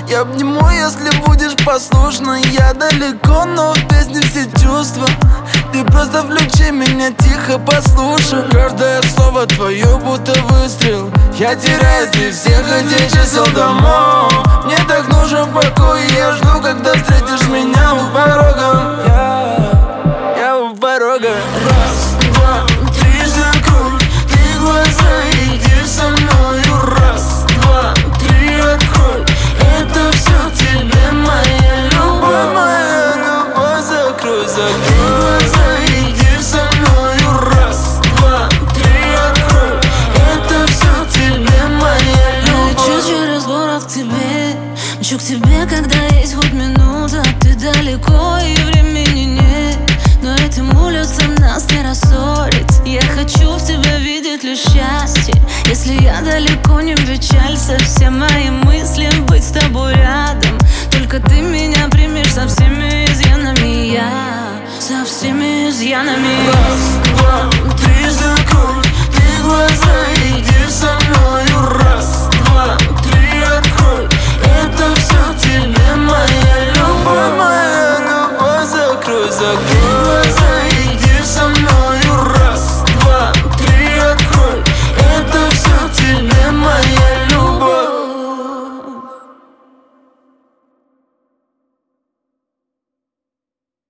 Я обниму, если будешь послушна. Я далеко, но в песне все чувства. Ты просто включи меня, тихо послушай. Каждое слово твое будто выстрел. Я теряюсь среди всех этих чисел домов. Мне так нужен покой, и я жду, когда встретишь меня у порога. Я у порога. Раз, два, три, закрой ты глаза, иди со мною. Раз, два, три, открой. Это все тебе, моя любовь. Моя любовь, закрой, закрой глаза, иди со мною. Раз, два, три, открой. Это все тебе, моя любовь. Лечу через город к тебе, мчу к тебе, когда есть хоть минута. Ты далеко и времени нет, но этим улицам нас не рассорить. Я хочу в тебе видеть лишь счастье. Если я далеко, не печалься. Все мои мысли быть с тобой рядом. Только ты меня примешь со всеми изъянами. Я со всеми изъянами. Раз, два, три, закрой